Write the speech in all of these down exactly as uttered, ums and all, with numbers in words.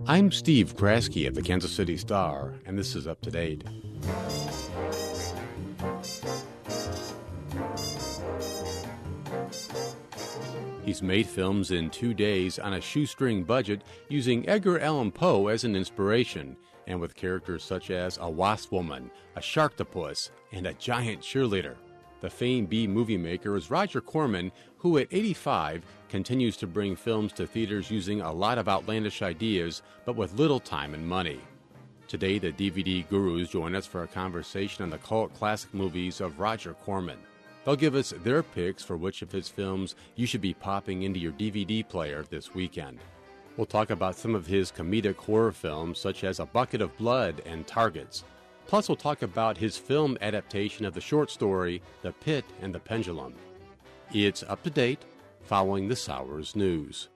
I'm Steve Kraske of the Kansas City Star, and this is Up to Date. He's made films in two days on a shoestring budget using Edgar Allan Poe as an inspiration, and with characters such as a wasp woman, a sharktopus, and a giant cheerleader. The famed B-movie maker is Roger Corman, who at eighty-five continues to bring films to theaters using a lot of outlandish ideas, but with little time and money. Today, the D V D gurus join us for a conversation on the cult classic movies of Roger Corman. They'll give us their picks for which of his films you should be popping into your D V D player this weekend. We'll talk about some of his comedic horror films, such as A Bucket of Blood and Targets. Plus, we'll talk about his film adaptation of the short story, The Pit and the Pendulum. It's Up to Date, following this hour's news.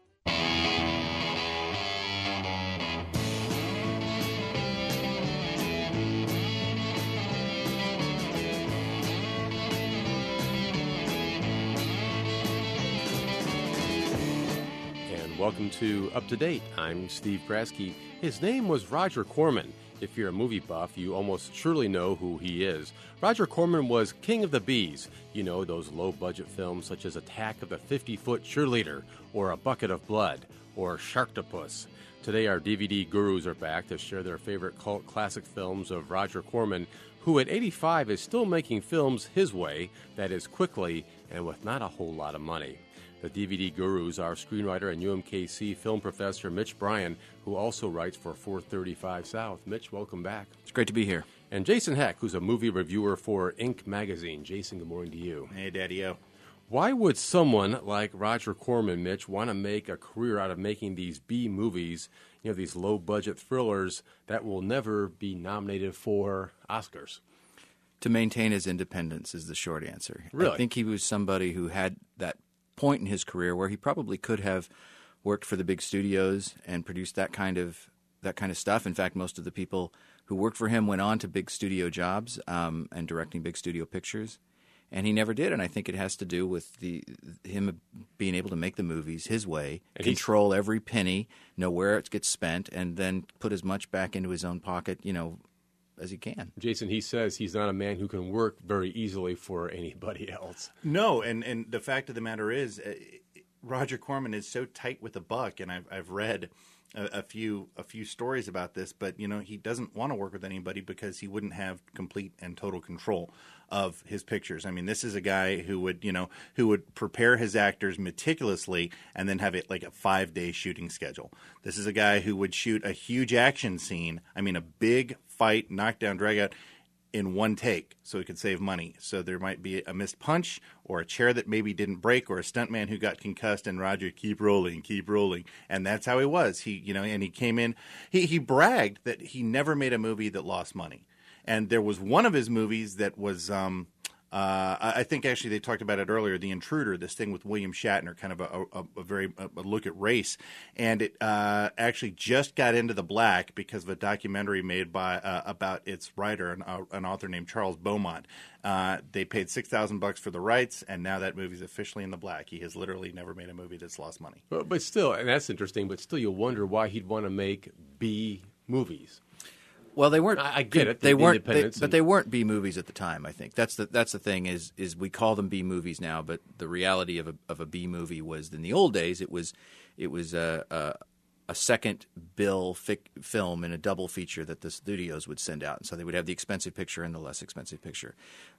Welcome to Up to Date. I'm Steve Kraske. His name was Roger Corman. If you're a movie buff, you almost surely know who he is. Roger Corman was king of the B's. You know, those low-budget films such as Attack of the fifty-foot Cheerleader, or A Bucket of Blood, or Sharktopus. Today, our D V D gurus are back to share their favorite cult classic films of Roger Corman, who at eighty-five is still making films his way, that is quickly and with not a whole lot of money. The D V D gurus are screenwriter and U M K C film professor Mitch Bryan, who also writes for four thirty-five South. Mitch, welcome back. It's great to be here. And Jason Heck, who's a movie reviewer for Ink magazine. Jason, good morning to you. Hey, Daddy-o. Why would someone like Roger Corman, Mitch, want to make a career out of making these B movies, you know, these low-budget thrillers that will never be nominated for Oscars? To maintain his independence is the short answer. Really? I think he was somebody who had that point in his career where he probably could have worked for the big studios and produced that kind of that kind of stuff. In fact, most of the people who worked for him went on to big studio jobs um, and directing big studio pictures, and he never did. And I think it has to do with the him being able to make the movies his way, and control every penny, know where it gets spent, and then put as much back into his own pocket, you know, as he can. Jason, he says he's not a man who can work very easily for anybody else. No, and, and the fact of the matter is, uh, Roger Corman is so tight with the buck, and I've I've read a, a few a few stories about this, but you know he doesn't want to work with anybody because he wouldn't have complete and total control of his pictures. I mean, this is a guy who would you know who would prepare his actors meticulously and then have it like a five day shooting schedule. This is a guy who would shoot a huge action scene. I mean, a big fight, knockdown, drag out in one take so he could save money. So there might be a missed punch or a chair that maybe didn't break or a stuntman who got concussed, and Roger, keep rolling, keep rolling. And that's how he was. He, you know, and he came in, he, he bragged that he never made a movie that lost money. And there was one of his movies that was, um, Uh, I think actually they talked about it earlier, The Intruder, this thing with William Shatner, kind of a, a, a very a look at race. And it uh, actually just got into the black because of a documentary made by uh, about its writer, an, uh, an author named Charles Beaumont. Uh, they paid six thousand bucks for the rights, and now that movie's officially in the black. He has literally never made a movie that's lost money. But, but still, and that's interesting, but still you wonder why he'd want to make B movies. Well, they weren't. I, I get it. They the weren't, they, and, but they weren't B movies at the time. I think that's the that's the thing is is we call them B movies now, but the reality of a of a B movie was in the old days it was it was a a, a second bill fic, film in a double feature that the studios would send out, and so they would have the expensive picture and the less expensive picture.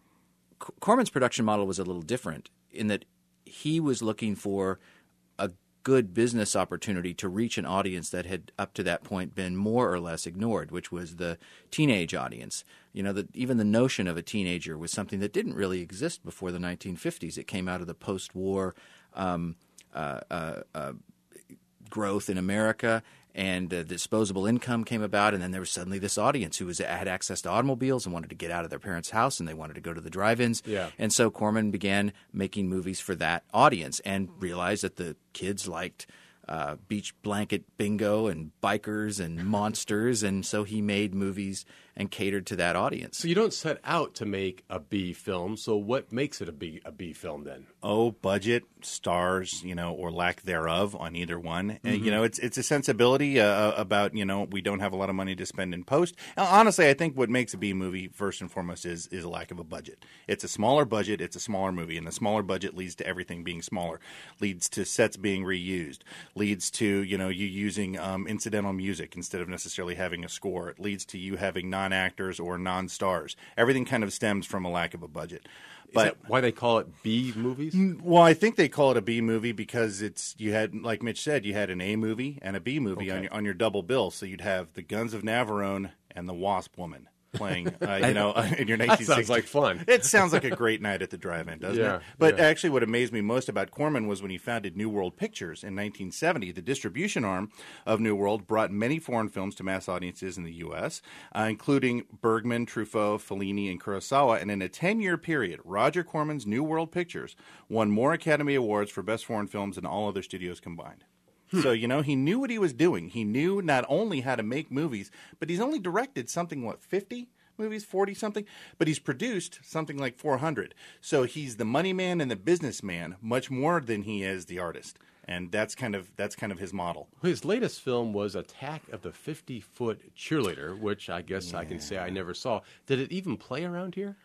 C- Corman's production model was a little different in that he was looking for a good business opportunity to reach an audience that had up to that point been more or less ignored, which was the teenage audience. You know, that even the notion of a teenager was something that didn't really exist before the nineteen fifties. It came out of the post-war um, uh, uh, uh, growth in America, and uh, disposable income came about, and then there was suddenly this audience who was had access to automobiles and wanted to get out of their parents' house, and they wanted to go to the drive-ins. Yeah. And so Corman began making movies for that audience and realized that the kids liked uh, beach blanket bingo and bikers and monsters, and so he made movies and catered to that audience. So you don't set out to make a B film. So what makes it a B a B film then? Oh, budget, stars, you know, or lack thereof on either one. Mm-hmm. And, you know, it's it's a sensibility uh, about, you know, we don't have a lot of money to spend in post. Uh, honestly, I think what makes a B movie first and foremost is is a lack of a budget. It's a smaller budget, it's a smaller movie, and the smaller budget leads to everything being smaller, leads to sets being reused, leads to, you know, you using um, incidental music instead of necessarily having a score. It leads to you having non-actors or non-stars. Everything kind of stems from a lack of a budget. But, is that why they call it B movies? Well, I think they call it a B movie because it's you had, like Mitch said, you had an A movie and a B movie Okay. on your on your double bill. So you'd have the Guns of Navarone and the Wasp Woman playing, uh, you know, in your nineteen sixties. That sounds like fun. It sounds like a great night at the drive-in, doesn't Yeah, it? But yeah. actually, what amazed me most about Corman was when he founded New World Pictures in nineteen seventy. The distribution arm of New World brought many foreign films to mass audiences in the U S, uh, including Bergman, Truffaut, Fellini, and Kurosawa. And in a ten-year period, Roger Corman's New World Pictures won more Academy Awards for Best Foreign Films than all other studios combined. So, you know, he knew what he was doing. He knew not only how to make movies, but he's only directed something, what, fifty movies, forty-something? But he's produced something like four hundred. So he's the money man and the businessman much more than he is the artist. And that's kind of that's kind of his model. His latest film was Attack of the fifty-Foot Cheerleader, which I guess yeah. I can say I never saw. Did it even play around here?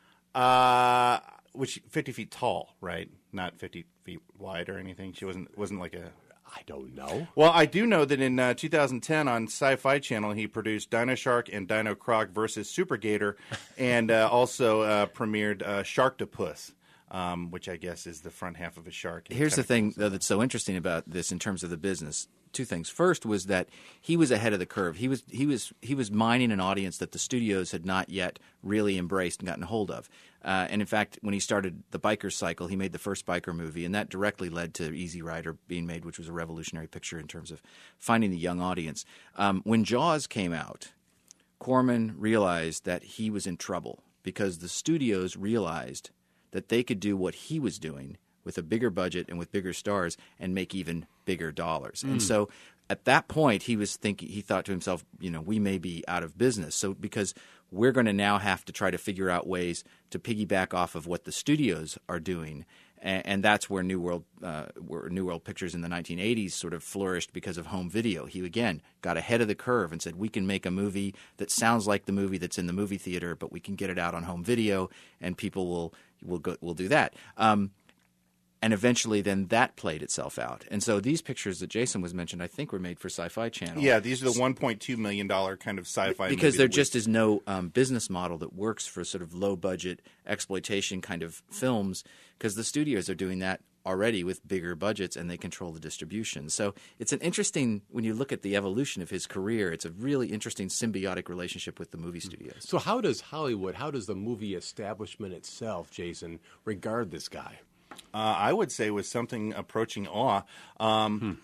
Uh, which fifty feet tall, right? Not fifty feet wide or anything. She wasn't wasn't like a... I don't know. Well, I do know that in uh, two thousand ten on Sci-Fi Channel, he produced Dino Shark and Dino Croc versus Super Gator, and uh, also uh, premiered uh, Sharktopus, um, which I guess is the front half of a shark. Here's the thing, though, that's so interesting about this in terms of the business. Two things. First was that he was ahead of the curve. He was he was he was mining an audience that the studios had not yet really embraced and gotten hold of. Uh, and in fact, when he started the biker cycle, he made the first biker movie, and that directly led to Easy Rider being made, which was a revolutionary picture in terms of finding the young audience. Um, when Jaws came out, Corman realized that he was in trouble because the studios realized that they could do what he was doing with a bigger budget and with bigger stars and make even bigger dollars. Mm. And so at that point, he was thinking, he thought to himself, you know, we may be out of business. So because we're going to now have to try to figure out ways to piggyback off of what the studios are doing. And, and that's where New World, uh, where New World Pictures in the nineteen eighties sort of flourished because of home video. He, again, got ahead of the curve and said, we can make a movie that sounds like the movie that's in the movie theater, but we can get it out on home video, and people will will go, will do that. Um, And eventually then that played itself out. And so these pictures that Jason was mentioned, I think, were made for Sci-Fi Channel. Yeah, these are the one point two million dollars kind of sci-fi Because there movie just is no um, business model that works for sort of low-budget exploitation kind of films, because the studios are doing that already with bigger budgets and they control the distribution. So it's an interesting, when you look at the evolution of his career, it's a really interesting symbiotic relationship with the movie studios. So how does Hollywood, how does the movie establishment itself, Jason, regard this guy? Uh, I would say with something approaching awe. Um, hmm.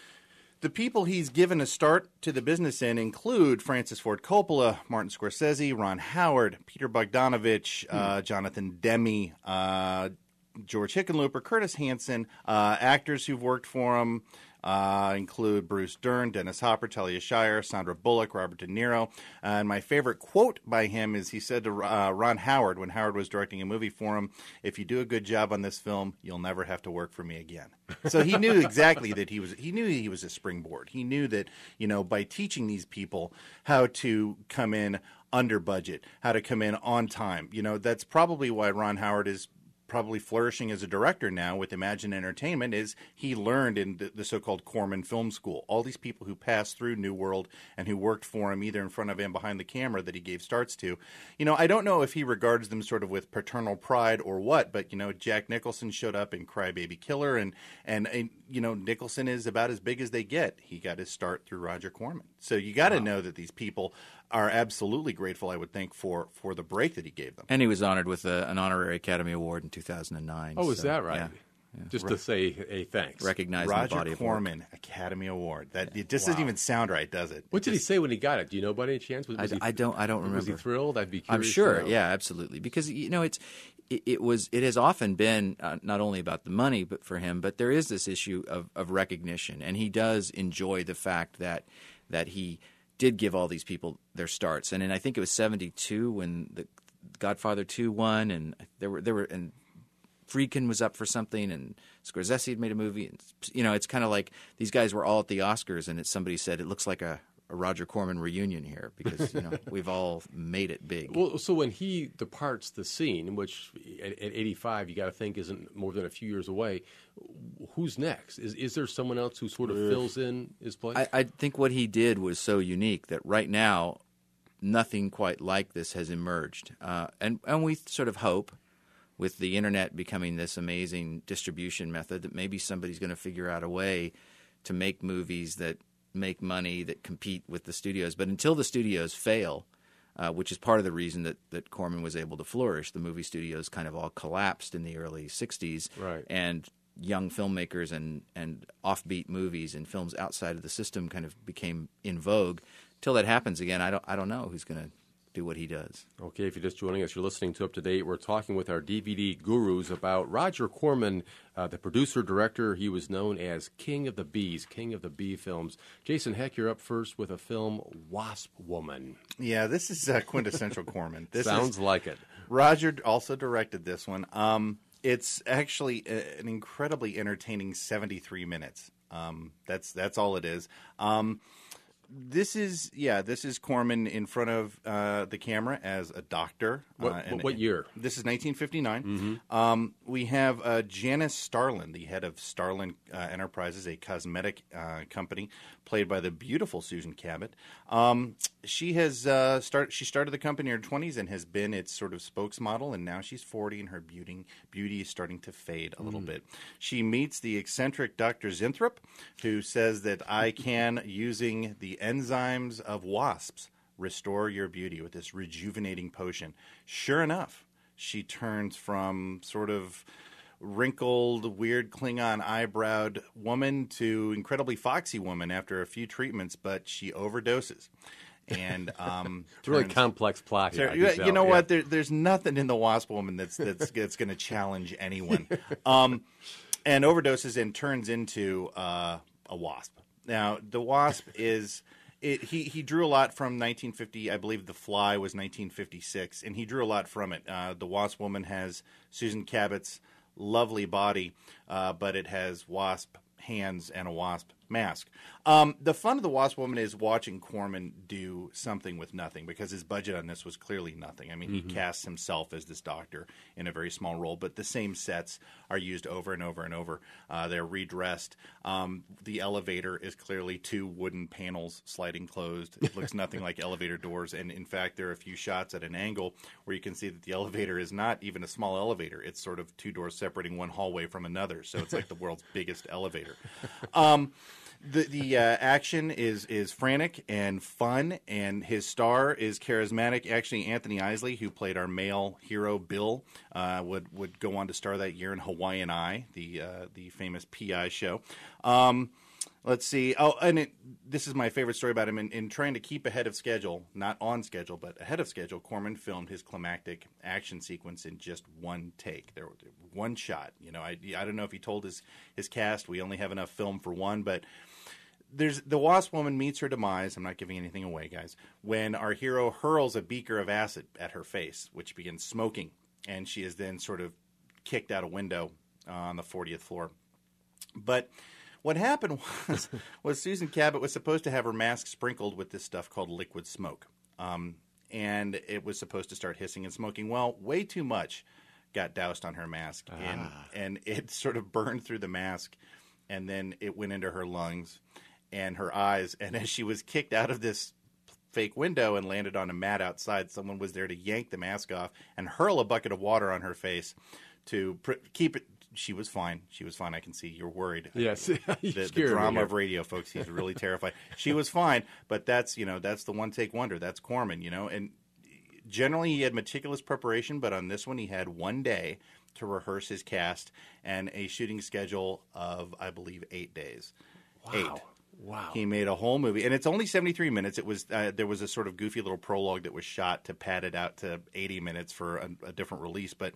The people he's given a start to the business in include Francis Ford Coppola, Martin Scorsese, Ron Howard, Peter Bogdanovich, hmm. uh, Jonathan Demme, uh, George Hickenlooper, Curtis Hanson. Uh, actors who've worked for him uh, include Bruce Dern, Dennis Hopper, Talia Shire, Sandra Bullock, Robert De Niro. Uh, and my favorite quote by him is he said to uh, Ron Howard when Howard was directing a movie for him, "If you do a good job on this film, you'll never have to work for me again." So he knew exactly that he was he knew he was a springboard. He knew that, you know, by teaching these people how to come in under budget, how to come in on time, you know, that's probably why Ron Howard is probably flourishing as a director now with Imagine Entertainment, is he learned in the, the so-called Corman Film School. All these people who passed through New World and who worked for him either in front of and behind the camera that he gave starts to. You know, I don't know if he regards them sort of with paternal pride or what, but, you know, Jack Nicholson showed up in Crybaby Killer, and, and, and you know, Nicholson is about as big as they get. He got his start through Roger Corman. So you got to wow. know that these people are absolutely grateful, I would think, for, for the break that he gave them. And he was honored with a, an honorary Academy Award in two thousand nine. Oh, is so, that right? Yeah. Yeah. Just to say a thanks. Recognizing Roger the body of Corman work. Academy Award. That It just wow. doesn't even sound right, does it? What it did just, he say when he got it? Do you know by any chance? Was, was I, he, I don't. I don't remember. Was he thrilled? I'd be curious. I'm sure. To know. Yeah, absolutely. Because you know, it's it, it was it has often been uh, not only about the money, but for him, but there is this issue of, of recognition, and he does enjoy the fact that that he did give all these people their starts. And then I think it was seventy-two when the Godfather two won, and there were there were and Friedkin was up for something, and Scorsese had made a movie. And, you know, it's kind of like these guys were all at the Oscars, and it's, somebody said it looks like a, a Roger Corman reunion here because you know we've all made it big. Well, so when he departs the scene, which at, at eighty-five you got to think isn't more than a few years away, who's next? Is is there someone else who sort of fills in his place? I, I think what he did was so unique that right now nothing quite like this has emerged, uh, and and we sort of hope, with the internet becoming this amazing distribution method, that maybe somebody's going to figure out a way to make movies that make money, that compete with the studios. But until the studios fail, uh, which is part of the reason that, that Corman was able to flourish, the movie studios kind of all collapsed in the early sixties. Right. And young filmmakers and, and offbeat movies and films outside of the system kind of became in vogue. Till that happens again, I don't, I don't know who's going to do what he does. Okay, if you're just joining us, you're listening to Up to Date. We're talking with our D V D gurus about Roger Corman, uh, the producer-director. He was known as King of the Bees, King of the Bee films. Jason Heck, you're up first with a film, Wasp Woman. Yeah, this is uh, quintessential Corman. This Sounds is, like it. Roger also directed this one. Um, it's actually a, an incredibly entertaining seventy-three minutes. Um, that's that's all it is. Um, This is yeah. This is Corman in front of uh, the camera as a doctor. What, uh, and, what year? This is nineteen fifty-nine. Mm-hmm. Um, we have uh, Janice Starlin, the head of Starlin uh, Enterprises, a cosmetic uh, company, played by the beautiful Susan Cabot. Um, she has uh, start. She started the company in her twenties and has been its sort of spokesmodel. And now she's forty, and her beauty beauty is starting to fade a little Mm. bit. She meets the eccentric Doctor Zinthrop, who says that I can, using the enzymes of wasps, restore your beauty with this rejuvenating potion. Sure enough, she turns from sort of wrinkled, weird Klingon eyebrowed woman to incredibly foxy woman after a few treatments, but she overdoses. And um, It's a really turns- complex plot here. so, I you, can you tell, know yeah. what? There, there's nothing in the Wasp Woman that's that's that's going to challenge anyone. Um, and overdoses and turns into uh, a wasp. Now, the wasp is it, he he drew a lot from nineteen fifty. I believe The Fly was nineteen fifty-six, and he drew a lot from it. Uh, the Wasp Woman has Susan Cabot's lovely body, uh, but it has wasp hands and a wasp mask. Um, the fun of The Wasp Woman is watching Corman do something with nothing, because his budget on this was clearly nothing. I mean, Mm-hmm. he casts himself as this doctor in a very small role, but the same sets are used over and over and over. Uh, they're redressed. Um, the elevator is clearly two wooden panels sliding closed. It looks nothing like elevator doors, and in fact, there are a few shots at an angle where you can see that the elevator is not even a small elevator. It's sort of two doors separating one hallway from another, so it's like the world's biggest elevator. Um, The the uh, action is is frantic and fun, and his star is charismatic. Actually, Anthony Isley, who played our male hero Bill, uh, would would go on to star that year in Hawaiian Eye, the uh, the famous P I show. Um, let's see. Oh, and it, this is my favorite story about him. In, in trying to keep ahead of schedule, not on schedule, but ahead of schedule, Corman filmed his climactic action sequence in just one take. There, one shot. You know, I I don't know if he told his his cast we only have enough film for one, but. There's the Wasp Woman meets her demise. I'm not giving anything away, guys. When our hero hurls a beaker of acid at her face, which begins smoking, and she is then sort of kicked out a window uh, on the fortieth floor. But what happened was, was Susan Cabot was supposed to have her mask sprinkled with this stuff called liquid smoke, um, and it was supposed to start hissing and smoking. Well, way too much got doused on her mask, ah. and and it sort of burned through the mask, and then it went into her lungs and her eyes, and as she was kicked out of this fake window and landed on a mat outside, someone was there to yank the mask off and hurl a bucket of water on her face to pr- keep it. She was fine. She was fine. I can see you're worried. Yes, the, the drama of radio, folks. He's really terrified. She was fine, but that's you know that's the one take wonder. That's Corman, you know. And generally, he had meticulous preparation, but on this one, he had one day to rehearse his cast and a shooting schedule of, I believe, eight days. Wow. Eight. Wow. He made a whole movie, and it's only seventy-three minutes. It was uh, there was a sort of goofy little prologue that was shot to pad it out to eighty minutes for a, a different release, but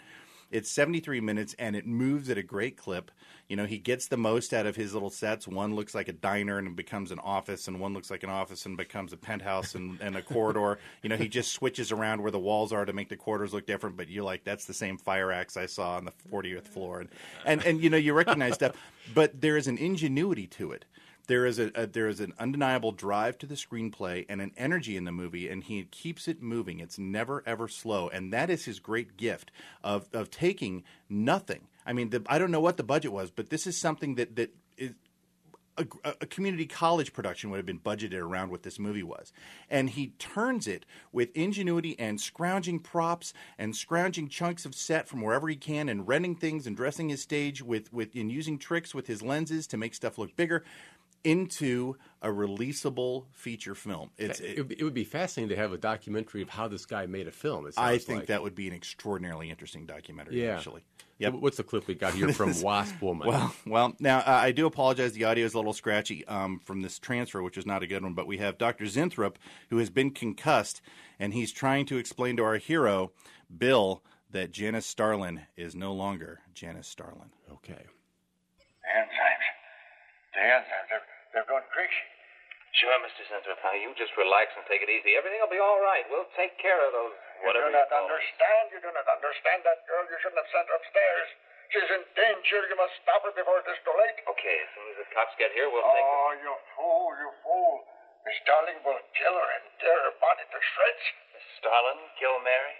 It's seventy-three minutes, and it moves at a great clip. You know, he gets the most out of his little sets. One looks like a diner and it becomes an office, and one looks like an office and becomes a penthouse and, and a corridor. You know, he just switches around where the walls are to make the corridors look different, but you're like, that's the same fire axe I saw on the fortieth floor. And, and, and you know, you recognize stuff, but there is an ingenuity to it. There is a, a there is an undeniable drive to the screenplay and an energy in the movie, and he keeps it moving. It's never ever slow, and that is his great gift of of taking nothing. I mean, the, I don't know what the budget was, but this is something that that is a, a community college production would have been budgeted around what this movie was, and he turns it with ingenuity and scrounging props and scrounging chunks of set from wherever he can, and renting things and dressing his stage with with and using tricks with his lenses to make stuff look bigger, into a releasable feature film. It's, it, it, it would be fascinating to have a documentary of how this guy made a film. It I think like. that would be an extraordinarily interesting documentary, yeah. actually. Yep. So what's the clip we got here from Wasp Woman? Well, well, now, uh, I do apologize. The audio is a little scratchy um, from this transfer, which is not a good one, but we have Doctor Zinthrop, who has been concussed, and he's trying to explain to our hero, Bill, that Janice Starlin is no longer Janice Starlin. Okay. Enzymes. The enzymes, they're, they're going crazy. Sure, Mister Zinthrop. Now, you just relax and take it easy. Everything will be all right. We'll take care of those, whatever You do not call understand. You do not understand that girl. You shouldn't have sent her upstairs. She's in danger. You must stop her before it is too late. Okay, as soon as the cops get here, we'll take Oh, you fool, you fool. Miss Darling will kill her and tear her body to shreds. Miss Starlin kill Mary?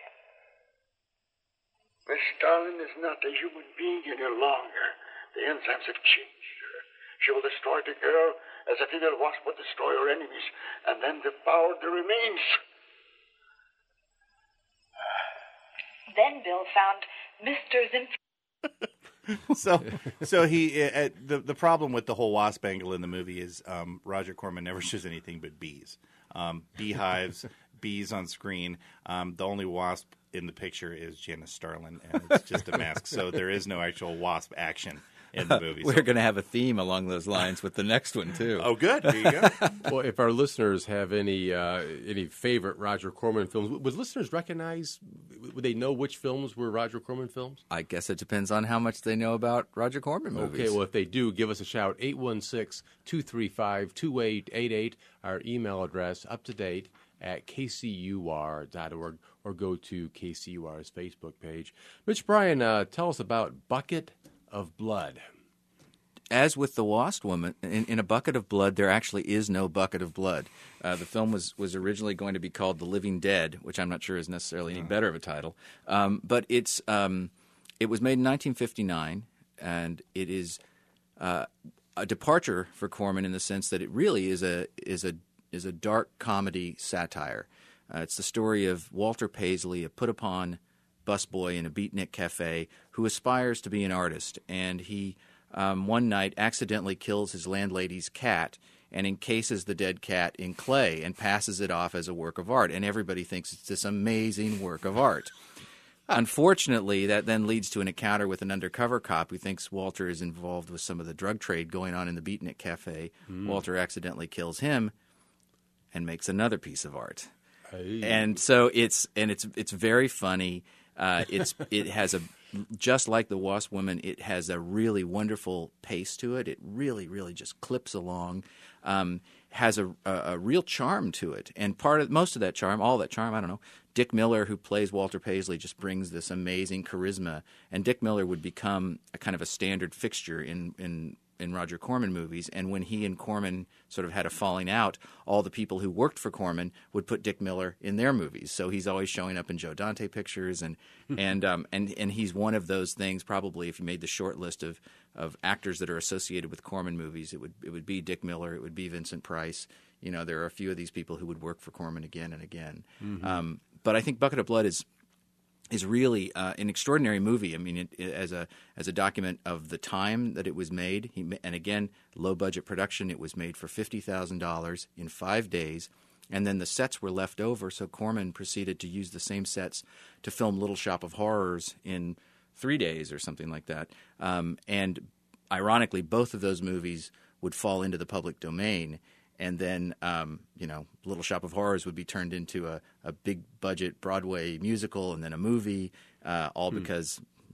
Miss Darling is not a human being any longer. The enzymes have changed her. She will destroy the girl as a female wasp would destroy her enemies, and then devour the remains. Then Bill found Mister Zinthrop. so, so he uh, the the problem with the whole wasp angle in the movie is um, Roger Corman never shows anything but bees, um, beehives, bees on screen. Um, the only wasp in the picture is Janice Starlin, and it's just a mask. So there is no actual wasp action in the movie. We're so. going to have a theme along those lines with the next one too. Oh, good. There you go. Well, if our listeners have any uh, any favorite Roger Corman films, would listeners recognize? Would they know which films were Roger Corman films? I guess it depends on how much they know about Roger Corman movies. Okay, well, if they do, give us a shout. eight one six, two three five, two eight eight eight, our email address, up to date at k c u r dot org, or go to K C U R's Facebook page. Mitch Bryan, uh, tell us about Bucket of Blood. As with the Wasp Woman, in, in A Bucket of Blood, there actually is no bucket of blood. Uh, the film was, was originally going to be called The Living Dead, which I'm not sure is necessarily any better of a title. Um, but it's um, it was made in nineteen fifty-nine, and it is uh, a departure for Corman in the sense that it really is a is a is a dark comedy satire. Uh, it's the story of Walter Paisley, a put-upon busboy in a beatnik cafe who aspires to be an artist, and he um, one night accidentally kills his landlady's cat and encases the dead cat in clay and passes it off as a work of art, and everybody thinks it's this amazing work of art. Unfortunately, that then leads to an encounter with an undercover cop who thinks Walter is involved with some of the drug trade going on in the beatnik cafe. Mm. Walter accidentally kills him and makes another piece of art. Hey. And so it's and it's it's very funny. Uh, it's it has a just like the Wasp Woman. It has a really wonderful pace to it. It really really just clips along. Um, has a, a a real charm to it, and part of most of that charm, all that charm, I don't know. Dick Miller, who plays Walter Paisley, just brings this amazing charisma, and Dick Miller would become a kind of a standard fixture in in. in Roger Corman movies, and when he and Corman sort of had a falling out, all the people who worked for Corman would put Dick Miller in their movies. So he's always showing up in Joe Dante pictures, and and um, and and he's one of those things. Probably, if you made the short list of, of actors that are associated with Corman movies, it would it would be Dick Miller, it would be Vincent Price. You know, there are a few of these people who would work for Corman again and again. Mm-hmm. Um, but I think Bucket of Blood is. is really uh, an extraordinary movie. I mean, it, it, as a as a document of the time that it was made, he, and again, low budget production. It was made for fifty thousand dollars in five days, and then the sets were left over. So Corman proceeded to use the same sets to film Little Shop of Horrors in three days or something like that. Um, and ironically, both of those movies would fall into the public domain. And then, um, you know, Little Shop of Horrors would be turned into a, a big-budget Broadway musical and then a movie, uh, all hmm. because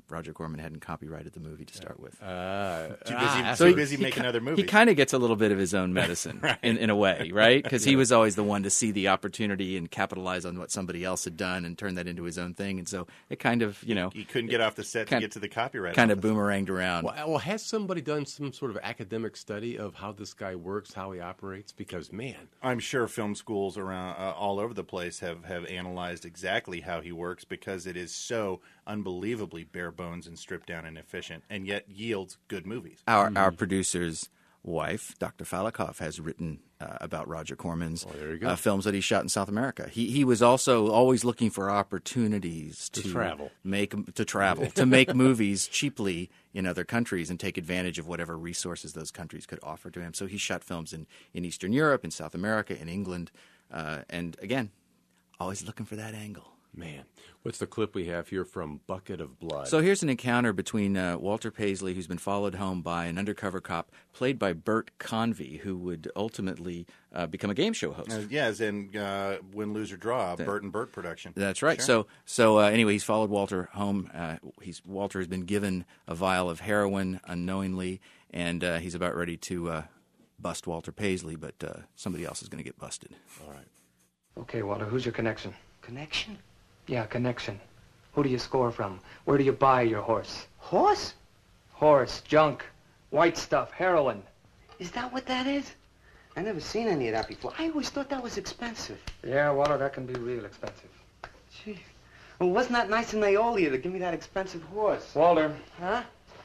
Roger Corman hadn't copyrighted the movie to start with. Uh, Too busy, ah, so he- busy he making ki- other movies. He kind of gets a little bit of his own medicine Right. in, in a way, right? Because he was always the one to see the opportunity and capitalize on what somebody else had done and turn that into his own thing. And so it kind of, you know, he couldn't get off the set to kind- get to the copyright. kind of office. boomeranged around. Well, well, has somebody done some sort of academic study of how this guy works, how he operates? Because, man, I'm sure film schools around uh, all over the place have, have analyzed exactly how he works because it is so unbelievably bare bones and stripped down and efficient, and yet yields good movies. Our our producer's wife, Doctor Falikoff, has written uh, about Roger Corman's there you go. uh, films that he shot in South America. He he was also always looking for opportunities to, To travel. make to travel to make movies cheaply in other countries and take advantage of whatever resources those countries could offer to him. So he shot films in, in Eastern Europe, in South America, in England, uh, and again, always looking for that angle. man. What's the clip we have here from Bucket of Blood? So here's an encounter between uh, Walter Paisley, who's been followed home by an undercover cop played by Bert Convy, who would ultimately uh, become a game show host. Uh, yeah, as in uh, Win, Lose, or Draw, a Bert and Bert production. That's right. Sure. So, so uh, anyway, he's followed Walter home. Uh, he's Walter has been given a vial of heroin unknowingly, and uh, he's about ready to uh, bust Walter Paisley, but uh, somebody else is going to get busted. All right. Okay, Walter, who's your connection? Connection? Yeah, connection. Who do you score from? Where do you buy your horse? Horse? Horse, junk, white stuff, heroin. Is that what that is? I never seen any of that before. I always thought that was expensive. Yeah, Walter, that can be real expensive. Gee. Well, wasn't that nice in Naolia to give me that expensive horse? Walter, Huh?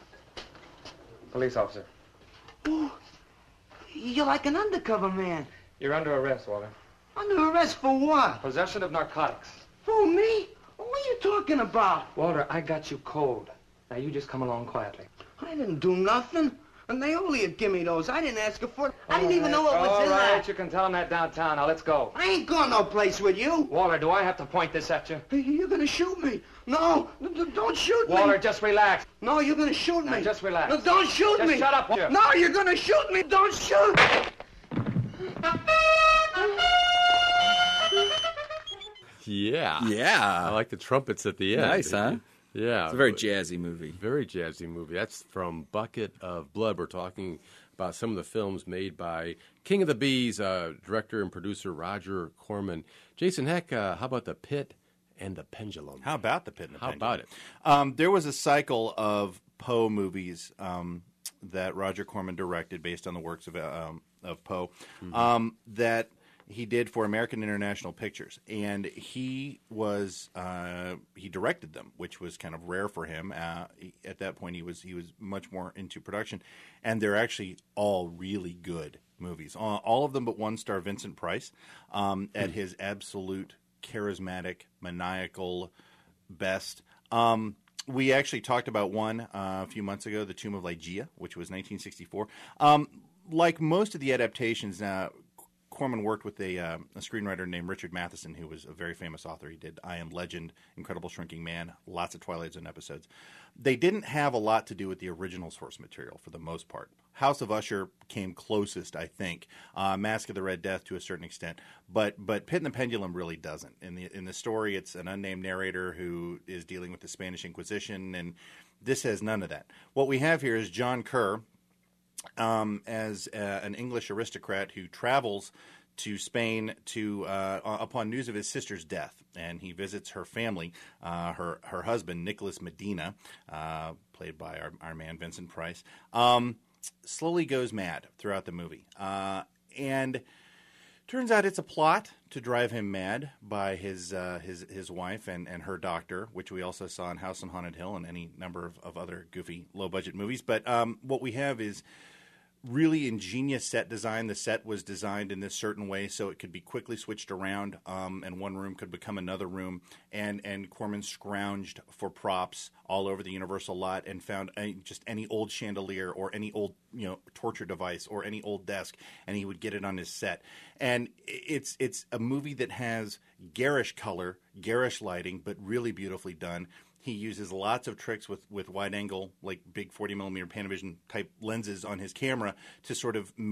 police officer. Oh, you're like an undercover man. You're under arrest, Walter. Under arrest for what? Possession of narcotics. For me? What are you talking about? Walter, I got you cold. Now you just come along quietly. I didn't do nothing. And Naolia give me those. I didn't ask her for it. I didn't even know what was All in right, that. you can tell him that downtown. Now let's go. I ain't going no place with you. Walter, do I have to point this at you? You're gonna shoot me. No, n- n- don't shoot me. Walter, just relax. No, you're gonna shoot me. Now, just relax. No, don't shoot Just me. shut up, Walter. No, you're gonna shoot me. Don't shoot. Yeah. Yeah. I like the trumpets at the end. Nice, huh? Yeah. It's a very jazzy movie. Very jazzy movie. That's from Bucket of Blood. We're talking about some of the films made by King of the Bees, uh, director and producer Roger Corman. Jason Heck, uh, how about The Pit and the Pendulum? How about The Pit and the How Pendulum? about it? Um, there was a cycle of Poe movies um, that Roger Corman directed based on the works of um, of Poe Mm-hmm. um, that he did for American International Pictures, and he was uh, he directed them, which was kind of rare for him. Uh, he, at that point, he was he was much more into production, and they're actually all really good movies. All, all of them, but one star Vincent Price um, at his absolute charismatic, maniacal best. Um, we actually talked about one uh, a few months ago, The Tomb of Ligeia, which was nineteen sixty-four. Um, like most of the adaptations, now. Corman worked with a, uh, a screenwriter named Richard Matheson, who was a very famous author. He did I Am Legend, Incredible Shrinking Man, lots of Twilight Zone episodes. They didn't have a lot to do with the original source material for the most part. House of Usher came closest, I think. Uh, Mask of the Red Death to a certain extent, but but Pit and the Pendulum really doesn't. In the in the story, it's an unnamed narrator who is dealing with the Spanish Inquisition, and this has none of that. What we have here is John Kerr. Um, as uh, an English aristocrat who travels to Spain to uh, upon news of his sister's death, and he visits her family. Uh, her her husband Nicholas Medina, uh, played by our, our man Vincent Price, um, slowly goes mad throughout the movie, uh, and turns out it's a plot to drive him mad by his uh, his his wife and, and her doctor, which we also saw in House on Haunted Hill and any number of, of other goofy low budget movies. But um, what we have is really ingenious set design. The set was designed in this certain way so it could be quickly switched around, um, and one room could become another room. And and Corman scrounged for props all over the Universal lot and found any, just any old chandelier or any old you know torture device or any old desk, and he would get it on his set. And it's it's a movie that has garish color, garish lighting, but really beautifully done. He uses lots of tricks with, with wide angle, like big forty millimeter Panavision type lenses on his camera to sort of make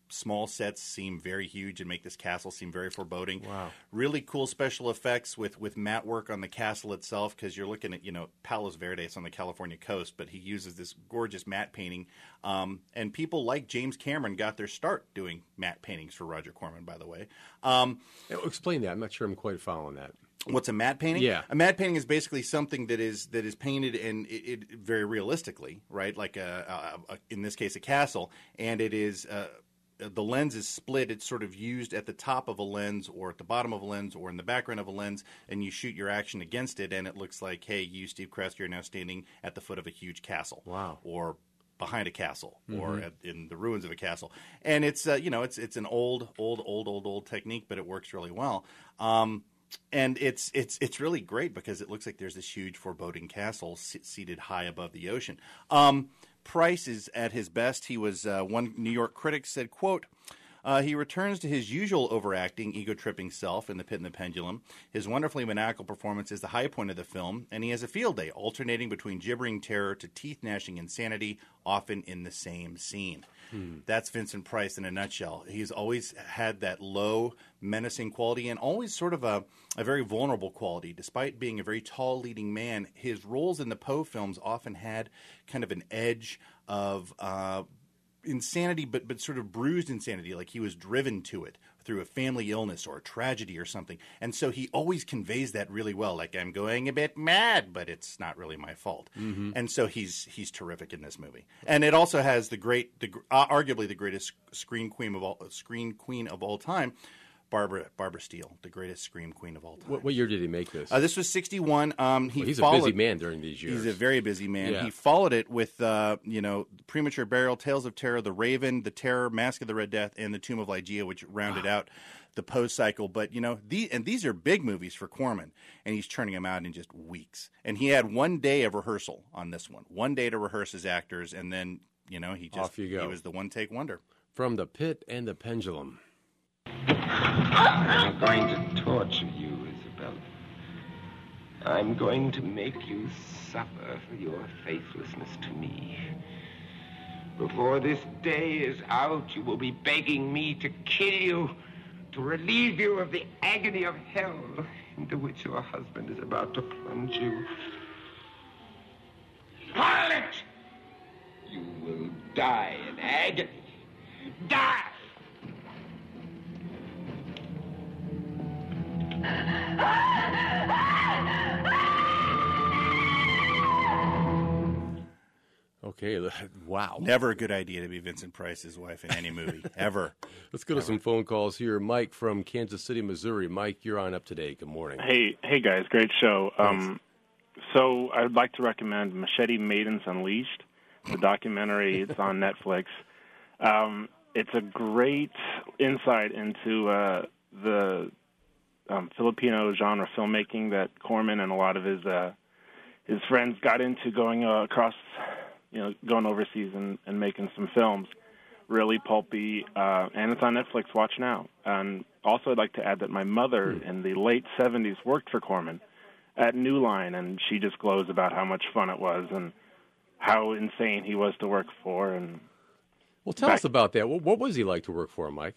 small sets seem very huge and make this castle seem very foreboding. Wow. Really cool special effects with, with matte work on the castle itself, because you're looking at, you know, Palos Verdes on the California coast, but he uses this gorgeous matte painting. Um, and people like James Cameron got their start doing matte paintings for Roger Corman, by the way. Um, Explain that. I'm not sure I'm quite following that. What's a matte painting? Yeah. A matte painting is basically something that is that is painted and it, it very realistically, right? Like a, a, a, in this case, a castle, and it is uh, the lens is split. It's sort of used at the top of a lens, or at the bottom of a lens, or in the background of a lens, and you shoot your action against it, and it looks like, hey, you, Steve Kresge, are now standing at the foot of a huge castle. Wow. Or behind a castle, Mm-hmm. or at, in the ruins of a castle, and it's uh, you know it's it's an old, old, old, old, old technique, but it works really well. Um, And it's it's it's really great because it looks like there's this huge foreboding castle se- seated high above the ocean. Um, Price is at his best. He was uh, one New York critic said, "quote." Uh, he returns to his usual overacting, ego-tripping self in The Pit and the Pendulum. His wonderfully maniacal performance is the high point of the film, and he has a field day, alternating between gibbering terror to teeth-gnashing insanity, often in the same scene. Hmm. That's Vincent Price in a nutshell. He's always had that low, menacing quality, and always sort of a, a very vulnerable quality. Despite being a very tall leading man, his roles in the Poe films often had kind of an edge of uh, insanity, but but sort of bruised insanity, like he was driven to it through a family illness or a tragedy or something. And so he always conveys that really well, like, I'm going a bit mad, but it's not really my fault. Mm-hmm. And so he's he's terrific in this movie. And it also has the great, the uh, arguably the greatest screen queen of all screen queen of all time, Barbara Barbara Steele, the greatest scream queen of all time. What, what year did he make this? Uh, this was sixty-one. Um, he well, he's followed, a busy man during these years. He's a very busy man. Yeah. He followed it with, uh, you know, Premature Burial, Tales of Terror, The Raven, The Terror, Mask of the Red Death, and The Tomb of Ligeia, which rounded wow. out the Poe cycle. But, you know, the, and these are big movies for Corman, and he's churning them out in just weeks. And he had one day of rehearsal on this one, one day to rehearse his actors, and then, you know, he just Off you go. He was the one-take wonder. From The Pit and the Pendulum. I'm going to torture you, Isabella. I'm going to make you suffer for your faithlessness to me. Before this day is out, you will be begging me to kill you, to relieve you of the agony of hell into which your husband is about to plunge you. Harlot! You will die in agony. Die! Okay, wow. Never a good idea to be Vincent Price's wife in any movie, ever. Let's go to ever. some phone calls here. Mike from Kansas City, Missouri. Mike, you're on up to date. Good morning. Hey, hey guys, great show. Um, so I'd like to recommend Machete Maidens Unleashed, the documentary. It's on Netflix. Um, it's a great insight into uh, the um, Filipino genre filmmaking that Corman and a lot of his uh, his friends got into going uh, across, you know, going overseas and, and making some films. Really pulpy, uh, and it's on Netflix. Watch now. And also, I'd like to add that my mother in the late seventies worked for Corman at New Line, and she just glows about how much fun it was and how insane he was to work for. And well, tell back- us about that. What, what was he like to work for, Mike?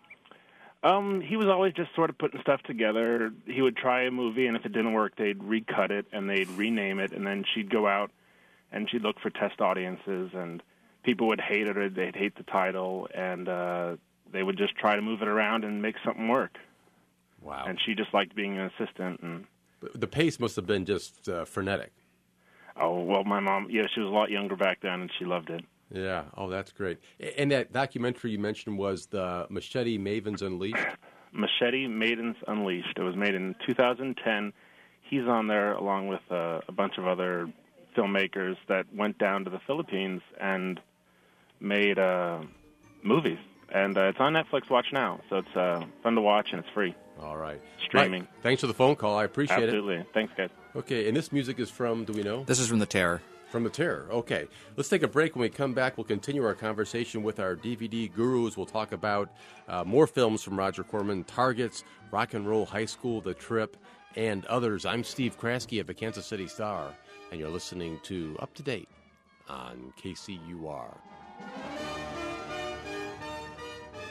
Um, he was always just sort of putting stuff together. He would try a movie, and if it didn't work, they'd recut it and they'd rename it, and then she'd go out and she'd look for test audiences, and people would hate it or they'd hate the title, and uh, they would just try to move it around and make something work. Wow. And she just liked being an assistant. And the pace must have been just uh, frenetic. Oh, well, my mom, yeah, she was a lot younger back then, and she loved it. Yeah. Oh, that's great. And that documentary you mentioned was the Machete Maidens Unleashed? Machete Maidens Unleashed. It was made in two thousand ten. He's on there along with uh, a bunch of other filmmakers that went down to the Philippines and made uh, movies. And uh, it's on Netflix. Watch now. So it's uh, fun to watch, and it's free. All right. Streaming. Mike, thanks for the phone call. I appreciate Absolutely. it. Absolutely. Thanks, guys. Okay, and this music is from, do we know? This is from The Terror. From The Terror. Okay. Let's take a break. When we come back, we'll continue our conversation with our D V D gurus. We'll talk about uh, more films from Roger Corman, Targets, Rock and Roll High School, The Trip, and others. I'm Steve Kraske of the Kansas City Star, and you're listening to Up to Date on K C U R.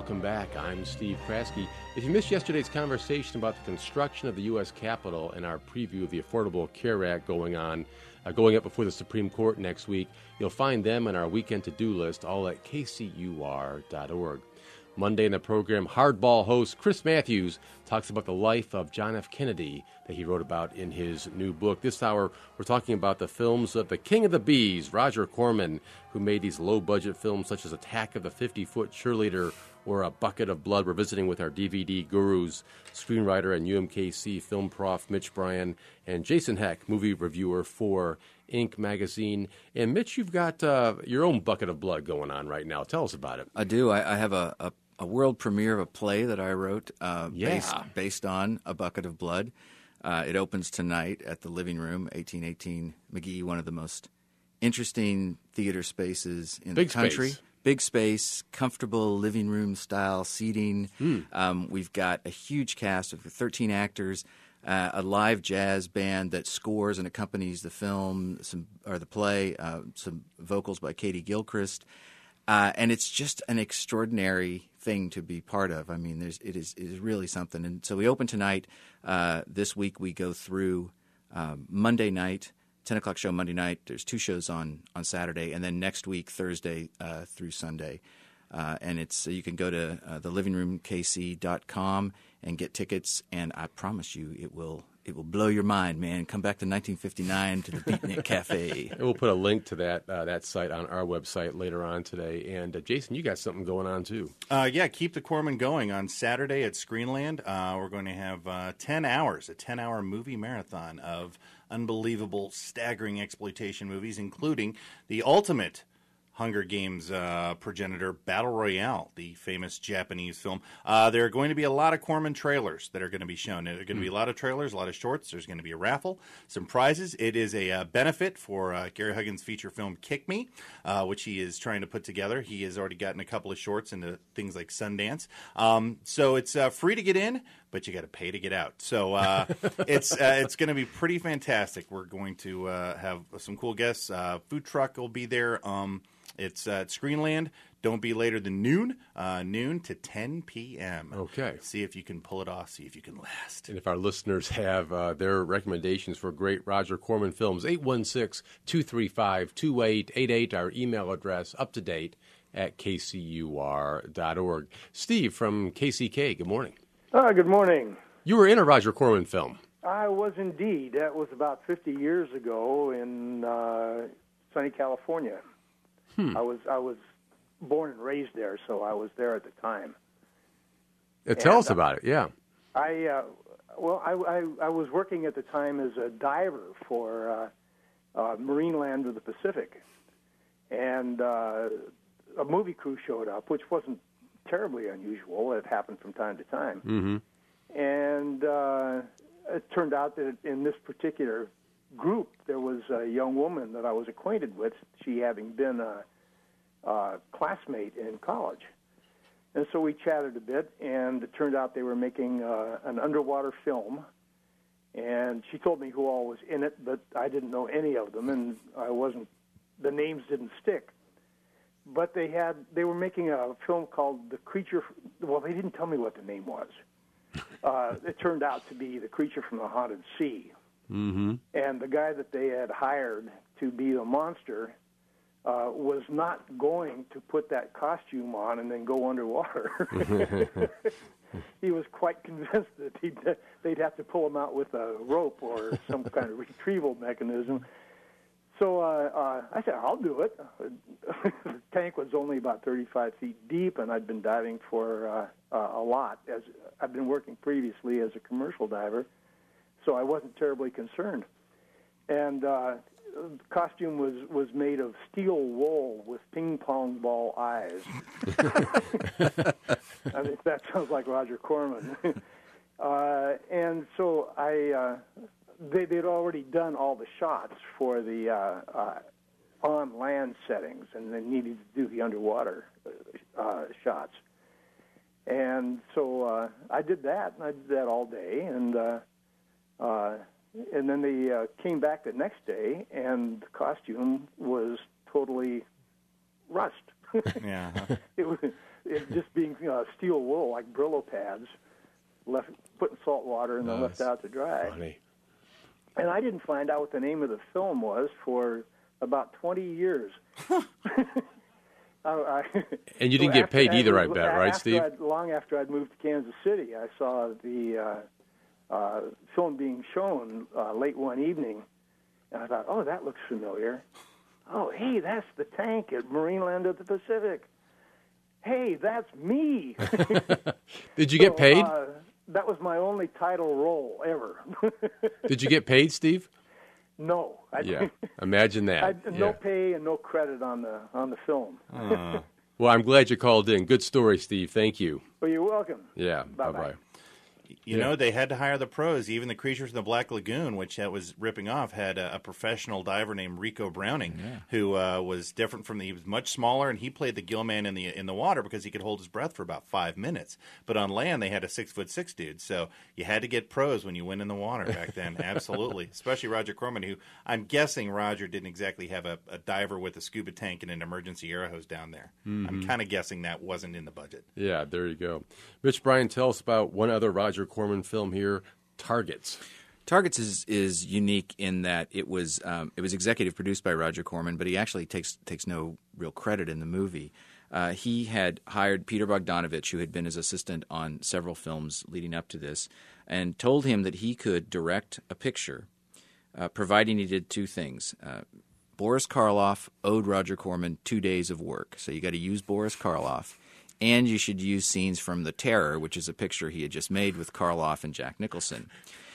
Welcome back. I'm Steve Kraske. If you missed yesterday's conversation about the construction of the U S Capitol and our preview of the Affordable Care Act going on, uh, going up before the Supreme Court next week, you'll find them on our weekend to-do list, all at K C U R dot org. Monday in the program, Hardball host Chris Matthews talks about the life of John F. Kennedy that he wrote about in his new book. This hour, we're talking about the films of the King of the Bees, Roger Corman, who made these low-budget films such as Attack of the fifty-Foot Cheerleader or A Bucket of Blood. We're visiting with our D V D gurus, screenwriter and U M K C film prof Mitch Bryan, and Jason Heck, movie reviewer for Inc magazine. And Mitch, you've got uh, your own Bucket of Blood going on right now. Tell us about it. I do. I, I have a, a, a world premiere of a play that I wrote uh, yeah. based, based on A Bucket of Blood. Uh, it opens tonight at the Living Room, eighteen eighteen McGee, one of the most interesting theater spaces in Big the country. Space. Big space, comfortable living room style seating. Hmm. Um, we've got a huge cast of thirteen actors, uh, a live jazz band that scores and accompanies the film, some or the play, uh, some vocals by Katie Gilchrist, uh, and it's just an extraordinary thing to be part of. I mean, there's it is it is really something. And so we open tonight. Uh, this week we go through um, Monday night. ten o'clock show Monday night. There's two shows on, on Saturday, and then next week, Thursday uh, through Sunday. Uh, and it's you can go to uh, the living room k c dot com and get tickets, and I promise you it will it will blow your mind, man. Come back to nineteen fifty-nine to the Beatnik Cafe. And we'll put a link to that uh, that site on our website later on today. And uh, Jason, you got something going on too. Uh, yeah, keep the Corman going. On Saturday at Screenland, uh, we're going to have uh, ten hours, a ten-hour movie marathon of unbelievable, staggering exploitation movies, including the ultimate Hunger Games uh, progenitor, Battle Royale, the famous Japanese film. Uh, there are going to be a lot of Corman trailers that are going to be shown. There are going to be a lot of trailers, a lot of shorts. There's going to be a raffle, some prizes. It is a uh, benefit for uh, Gary Huggins' feature film Kick Me, uh, which he is trying to put together. He has already gotten a couple of shorts into things like Sundance. Um, so it's uh, free to get in, but you got to pay to get out. So uh, it's uh, it's going to be pretty fantastic. We're going to uh, have some cool guests. Uh, food truck will be there. Um, It's uh, at Screenland. Don't be later than noon, uh, noon to ten p.m. Okay. See if you can pull it off. See if you can last. And if our listeners have uh, their recommendations for great Roger Corman films, eight one six, two three five, two eight eight eight, our email address, up to date at k c u r dot org. Steve from K C K, good morning. Uh, good morning. You were in a Roger Corman film. I was indeed. That was about fifty years ago in uh, sunny California. Hmm. I was I was born and raised there, so I was there at the time. Uh, tell and, us about it. Yeah. I uh, well, I, I I was working at the time as a diver for uh, uh, Marine Land of the Pacific, and uh, a movie crew showed up, which wasn't terribly unusual. It happened from time to time, Mm-hmm. and uh, it turned out that in this particular group, there was a young woman that I was acquainted with, she having been a, a classmate in college. And so we chatted a bit, and it turned out they were making uh, an underwater film. And she told me who all was in it, but I didn't know any of them, and I wasn't, the names didn't stick. But they had, they were making a film called The Creature, well, they didn't tell me what the name was. Uh, it turned out to be The Creature from the Haunted Sea. Mm-hmm. And the guy that they had hired to be the monster uh, was not going to put that costume on and then go underwater. He was quite convinced that he'd, they'd have to pull him out with a rope or some kind of retrieval mechanism. So uh, uh, I said, I'll do it. The tank was only about thirty-five feet deep, and I'd been diving for uh, uh, a lot. As I'd been working previously as a commercial diver. So I wasn't terribly concerned. And uh, the costume was, was made of steel wool with ping-pong ball eyes. I mean, that sounds like Roger Corman. uh, and so I, uh, they, they'd already done all the shots for the uh, uh, on-land settings, and they needed to do the underwater uh, shots. And so uh, I did that, and I did that all day, and... Uh, Uh, and then they uh, came back the next day, and the costume was totally rust. Yeah. it was it just being you know, steel wool, like Brillo pads, left put in salt water and then Oh, left out to dry. Funny. And I didn't find out what the name of the film was for about twenty years. I, I, And you didn't so get paid after- either, I was- bet, right, after Steve? I'd, long after I'd moved to Kansas City, I saw the uh, uh, film being shown uh, late one evening, and I thought, oh, that looks familiar. Oh, hey, that's the tank at Marineland of the Pacific. Hey, that's me. Did you get So, paid? Uh, that was my only title role ever. Did you get paid, Steve? No. I, Yeah, imagine that. I, no Yeah. pay and no credit on the on the film. Uh, well, I'm glad you called in. Good story, Steve. Thank you. Well, you're welcome. Yeah, Bye-bye. bye-bye. You Yeah. know, they had to hire the pros. Even the Creatures in the Black Lagoon, which that was ripping off, had a, a professional diver named Rico Browning, who uh, was different from the. He was much smaller, and he played the gill man in the in the water because he could hold his breath for about five minutes. But on land, they had a six foot six dude, so you had to get pros when you went in the water back then. Absolutely, especially Roger Corman, who I'm guessing Roger didn't exactly have a, a diver with a scuba tank and an emergency air hose down there. I'm Mhm. kind of guessing that wasn't in the budget. Yeah, there you go. Rich Bryan, tell us about one other Roger Corman film here, Targets. Targets is is unique in that it was um, it was executive produced by Roger Corman, but he actually takes takes no real credit in the movie. Uh, he had hired Peter Bogdanovich, who had been his assistant on several films leading up to this, and told him that he could direct a picture, uh, providing he did two things. Uh, Boris Karloff owed Roger Corman two days of work, so you got to use Boris Karloff. And you should use scenes from The Terror, which is a picture he had just made with Karloff and Jack Nicholson.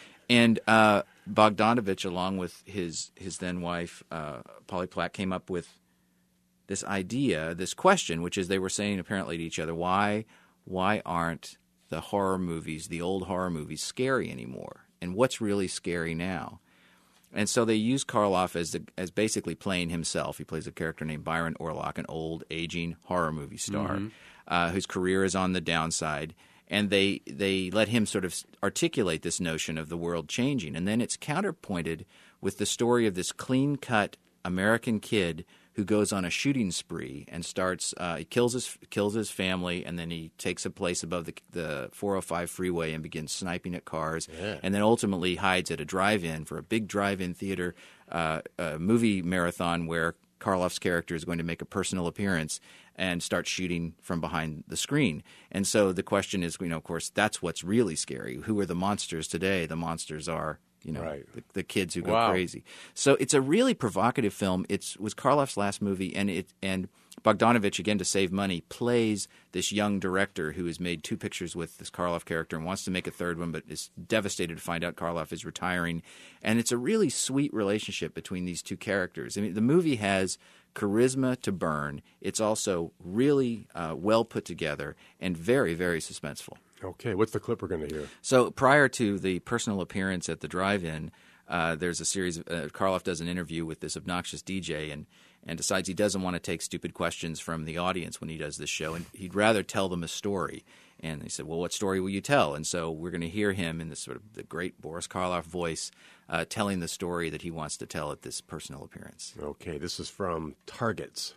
And uh, Bogdanovich, along with his his then wife, uh, Polly Platt, came up with this idea, this question, which is they were saying apparently to each other, why why aren't the horror movies, the old horror movies, scary anymore? And what's really scary now? And so they use Karloff as the, as basically playing himself. He plays a character named Byron Orlock, an old, aging horror movie star. Mhm. Uh, whose career is on the downside, and they they let him sort of articulate this notion of the world changing. And then it's counterpointed with the story of this clean-cut American kid who goes on a shooting spree and starts uh, he kills his kills his family, and then he takes a place above the the four oh five freeway and begins sniping at cars, Yeah. and then ultimately hides at a drive-in for a big drive-in theater uh, uh, movie marathon where Karloff's character is going to make a personal appearance and start shooting from behind the screen. And so the question is, you know, of course, that's what's really scary. Who are the monsters today? The monsters are, you know, Right. the, the kids who go Wow. crazy. So it's a really provocative film. It was Karloff's last movie, and it and Bogdanovich, again, to save money, plays this young director who has made two pictures with this Karloff character and wants to make a third one, but is devastated to find out Karloff is retiring. And it's a really sweet relationship between these two characters. I mean, the movie has charisma to burn. It's also really uh, well put together and very, very suspenseful. Okay, what's the clip we're going to hear? So prior to the personal appearance at the drive-in, uh, there's a series of uh, Karloff does an interview with this obnoxious D J and, and decides he doesn't want to take stupid questions from the audience when he does this show, and he'd rather tell them a story. And he said, well, what story will you tell? And so we're going to hear him in this sort of the great Boris Karloff voice uh, telling the story that he wants to tell at this personal appearance. Okay, this is from Targets.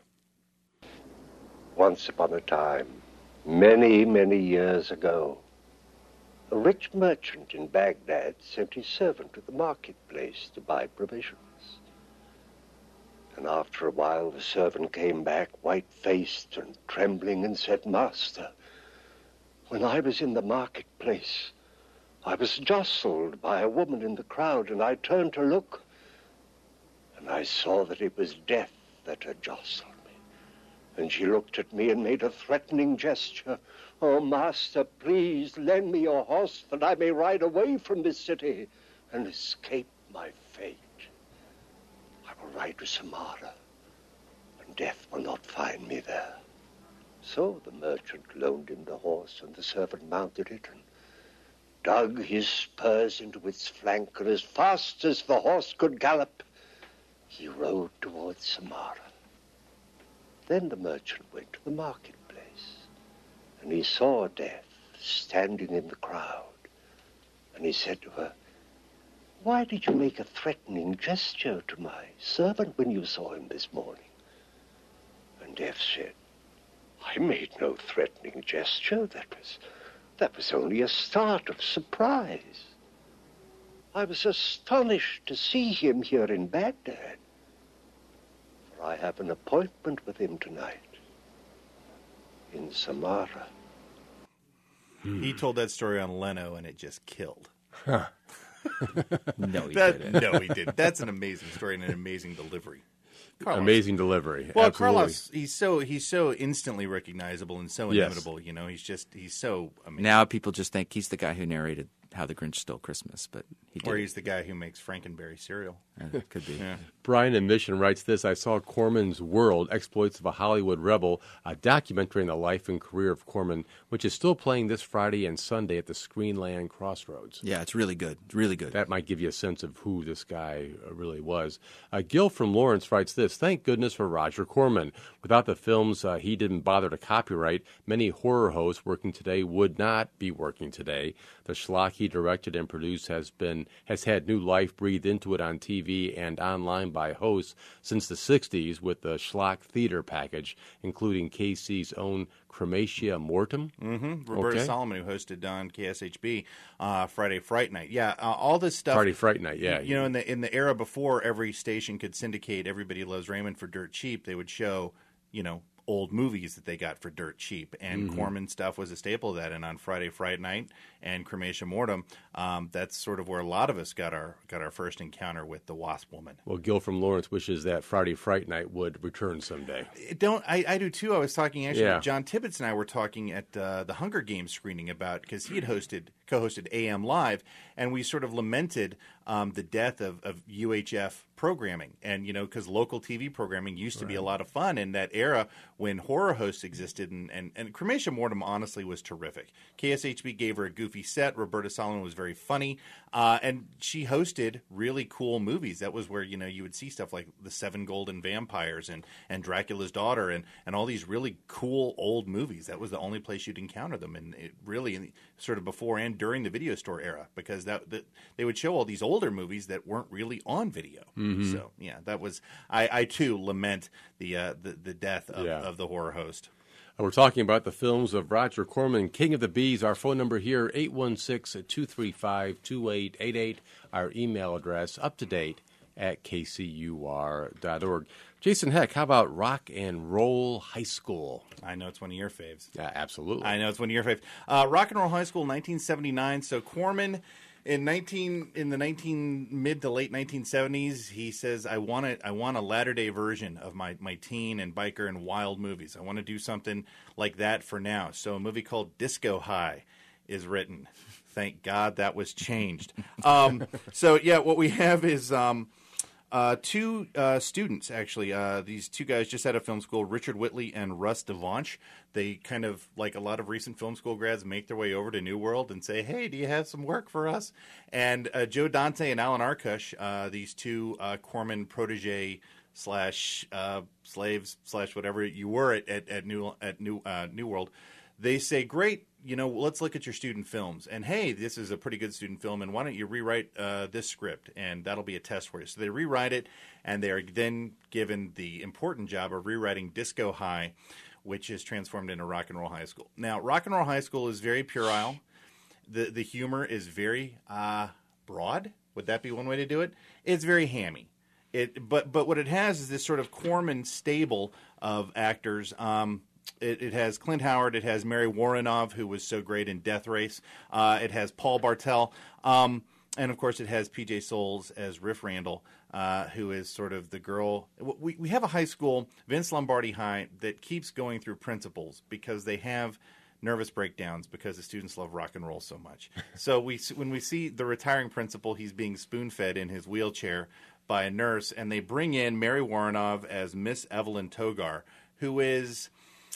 Once upon a time, many, many years ago, a rich merchant in Baghdad sent his servant to the marketplace to buy provisions. And after a while, the servant came back white-faced and trembling and said, Master, when I was in the marketplace, I was jostled by a woman in the crowd, and I turned to look, and I saw that it was death that had jostled me. And she looked at me and made a threatening gesture. Oh, Master, please lend me your horse that I may ride away from this city and escape my fate. I will ride to Samara, and death will not find me there. So the merchant loaned him the horse, and the servant mounted it and dug his spurs into its flank, and as fast as the horse could gallop, he rode towards Samara. Then the merchant went to the marketplace, and he saw Death standing in the crowd, and he said to her, Why did you make a threatening gesture to my servant when you saw him this morning? And Death said, I made no threatening gesture. That was, that was only a start of surprise. I was astonished to see him here in Baghdad, for I have an appointment with him tonight in Samara. He told that story on Leno, and it just killed. Huh. No, he that, didn't. No, he didn't. That's an amazing story and an amazing delivery. Carlos. Amazing delivery. Well, Absolutely. Carlos, he's so he's so instantly recognizable and so Yes. inimitable. You know, he's just he's so amazing. Now people just think he's the guy who narrated How the Grinch Stole Christmas, but he Or didn't. he's the guy who makes Frankenberry cereal. Uh, could be. Yeah. Brian in Mission writes this: I saw Corman's World, Exploits of a Hollywood Rebel, a documentary on the life and career of Corman, which is still playing this Friday and Sunday at the Screenland Crossroads. Yeah, it's really good. It's really good. That might give you a sense of who this guy uh, really was. Uh, Gil from Lawrence writes this: thank goodness for Roger Corman. Without the films uh, he didn't bother to copyright, many horror hosts working today would not be working today. The schlock he directed and produced has been has had new life breathed into it on T V and online by hosts since the sixties with the schlock theater package, including K C's own Crematia Mortem. Mm-hmm. Roberta Okay. Solomon, who hosted on K S H B uh, Friday Fright Night. Yeah, uh, all this stuff. Friday Fright Night, yeah. You know, in the in the era before every station could syndicate Everybody Loves Raymond for dirt cheap, they would show, you know, old movies that they got for dirt cheap. And Mhm. Corman stuff was a staple of that. And on Friday Fright Night and Cremation Mortem, um, that's sort of where a lot of us got our got our first encounter with the Wasp Woman. Well, Gil from Lawrence wishes that Friday Fright Night would return someday. Don't I, I do too. I was talking actually. Yeah. John Tibbetts and I were talking at uh, the Hunger Games screening about because he had hosted co-hosted A M Live, and we sort of lamented um, the death of, of U H F programming, and you know because local T V programming used to be a lot of fun in that era when horror hosts existed, and, and, and Cremation Mortem honestly was terrific. K S H B gave her a goofy set. Roberta Solomon was very funny, uh, and she hosted really cool movies. That was where you know you would see stuff like The Seven Golden Vampires and, and Dracula's Daughter and, and all these really cool old movies. That was the only place you'd encounter them, and it really in the, sort of before and during the video store era, because that, that they would show all these older movies that weren't really on video. Mhm. So yeah, that was I, I too lament the uh, the, the death of, Yeah. of the horror host. Uh, We're talking about the films of Roger Corman, King of the Bees. Our phone number here, eight one six, two three five, two eight eight eight. Our email address, up to date at k c u r dot org. Jason Heck, how about Rock and Roll High School? I know it's one of your faves. Yeah, absolutely. I know it's one of your faves. Uh, Rock and Roll High School, nineteen seventy-nine. So Corman, in nineteen in the nineteen mid to late nineteen seventies, he says, "I want it. I want a latter day version of my my teen and biker and wild movies. I want to do something like that for now." So a movie called Disco High is written. Thank God that was changed. Um, so yeah, what we have is. Um, Uh, two uh, students, actually. Uh, these two guys just out of film school, Richard Whitley and Russ Devanche. They kind of, like a lot of recent film school grads, make their way over to New World and say, hey, do you have some work for us? And uh, Joe Dante and Alan Arkush, uh, these two uh, Corman protege slash uh, slaves slash whatever you were at, at, at New at New uh, New World, they say, great, you know, let's look at your student films. And, hey, this is a pretty good student film, and why don't you rewrite uh, this script, and that'll be a test for you. So they rewrite it, and they are then given the important job of rewriting Disco High, which is transformed into Rock and Roll High School. Now, Rock and Roll High School is very puerile. The, the humor is very uh, broad. Would that be one way to do it? It's very hammy. It, but, but what it has is this sort of Corman stable of actors. Um It, it has Clint Howard. It has Mary Woronov, who was so great in Death Race. Uh, it has Paul Bartel. Um, and, of course, it has P J Souls as Riff Randall, uh, who is sort of the girl. We, we have a high school, Vince Lombardi High, that keeps going through principals because they have nervous breakdowns because the students love rock and roll so much. So we when we see the retiring principal, he's being spoon-fed in his wheelchair by a nurse, and they bring in Mary Woronov as Miss Evelyn Togar, who is...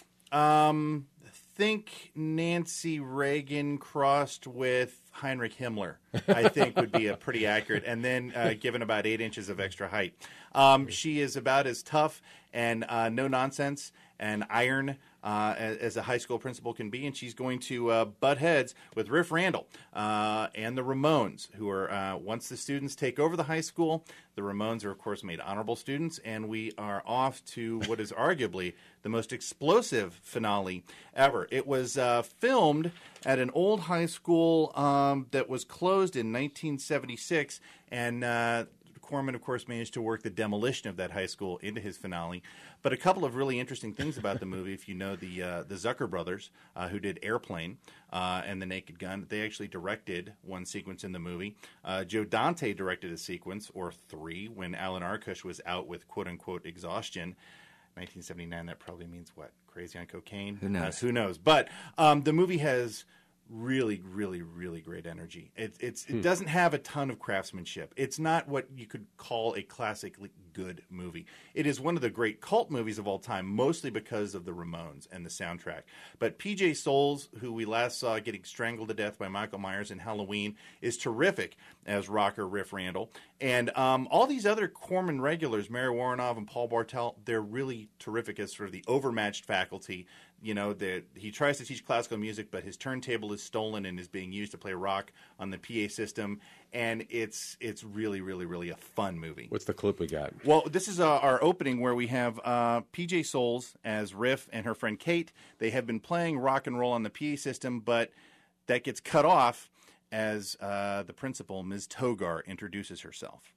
Um, think Nancy Reagan crossed with Heinrich Himmler, I think would be a pretty accurate, and then uh, given about eight inches of extra height. Um, she is about as tough and uh, no nonsense and iron uh, as, as a high school principal can be, and she's going to uh, butt heads with Riff Randall uh, and the Ramones, who are, uh, once the students take over the high school, the Ramones are, of course, made honorable students, and we are off to what is arguably the most explosive finale ever. It was uh, filmed at an old high school um, that was closed in nineteen seventy-six, and uh, Corman, of course, managed to work the demolition of that high school into his finale. But a couple of really interesting things about the movie, if you know the uh, the Zucker brothers, uh, who did Airplane uh, and The Naked Gun, they actually directed one sequence in the movie. Uh, Joe Dante directed a sequence, or three, when Alan Arkush was out with quote-unquote exhaustion. nineteen seventy-nine, that probably means what? Crazy on cocaine? Who knows? Uh, who knows? But um, the movie has really, really, really great energy. It, it's, it Hmm. doesn't have a ton of craftsmanship. It's not what you could call a classically good movie. It is one of the great cult movies of all time, mostly because of the Ramones and the soundtrack. But P J Soles, who we last saw getting strangled to death by Michael Myers in Halloween, is terrific as rocker Riff Randall. And um, all these other Corman regulars, Mary Warrenov and Paul Bartel, they're really terrific as sort of the overmatched faculty. You know, that he tries to teach classical music, but his turntable is stolen and is being used to play rock on the P A system. And it's it's really, really, really a fun movie. What's the clip we got? Well, this is uh, our opening where we have uh, P J Soles as Riff and her friend Kate. They have been playing rock and roll on the P A system, but that gets cut off as uh, the principal, Miz Togar, introduces herself.